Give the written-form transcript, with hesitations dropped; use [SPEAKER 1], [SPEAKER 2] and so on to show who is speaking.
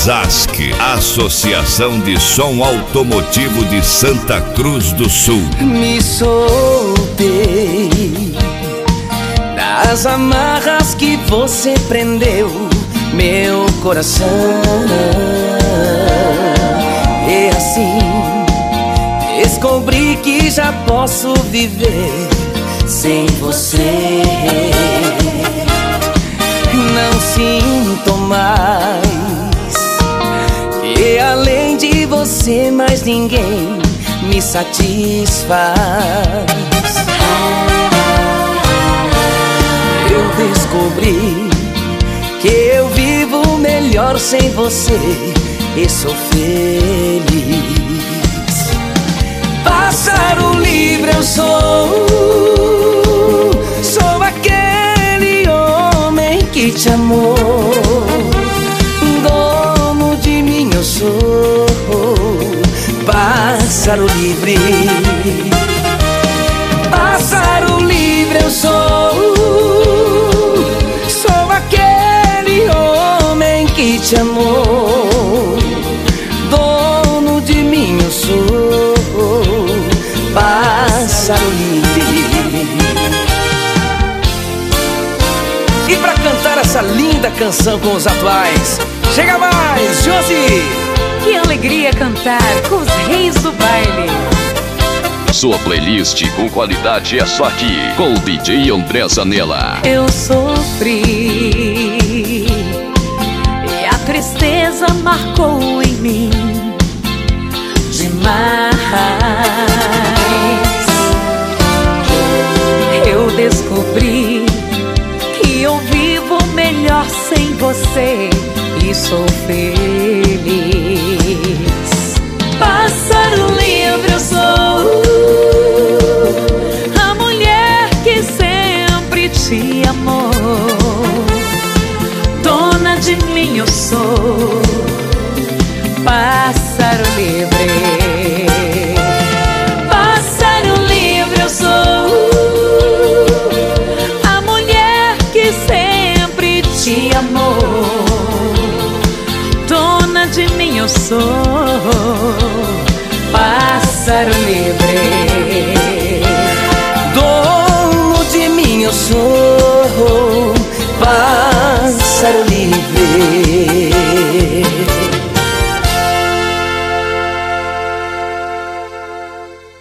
[SPEAKER 1] ASASC, Associação de Som Automotivo de Santa Cruz do Sul.
[SPEAKER 2] Me soltei das amarras que você prendeu meu coração. E assim descobri que já posso viver sem você. Não sinto mais que além de você mais ninguém me satisfaz. Eu descobri que eu vivo melhor sem você e sou feliz. Pássaro livre eu sou, sou aquele homem que te amou. Dono de mim eu sou, pássaro livre. Pássaro livre eu sou, sou aquele homem que te amou. Dono de mim eu sou, pássaro livre. E pra cantar essa linda canção com os atuais, chega mais, Josi!
[SPEAKER 3] Que alegria cantar com os reis do baile.
[SPEAKER 4] Sua playlist com qualidade é só aqui, com o DJ André Zanella.
[SPEAKER 3] Eu sofri e a tristeza marcou em mim demais. Eu descobri que eu vivo melhor sem você e sou feliz. Pássaro livre eu sou, a mulher que sempre te amou. Dona de mim eu sou, pássaro livre. Pássaro livre eu sou, a mulher que sempre te amou. Dona de mim eu sou, pássaro livre.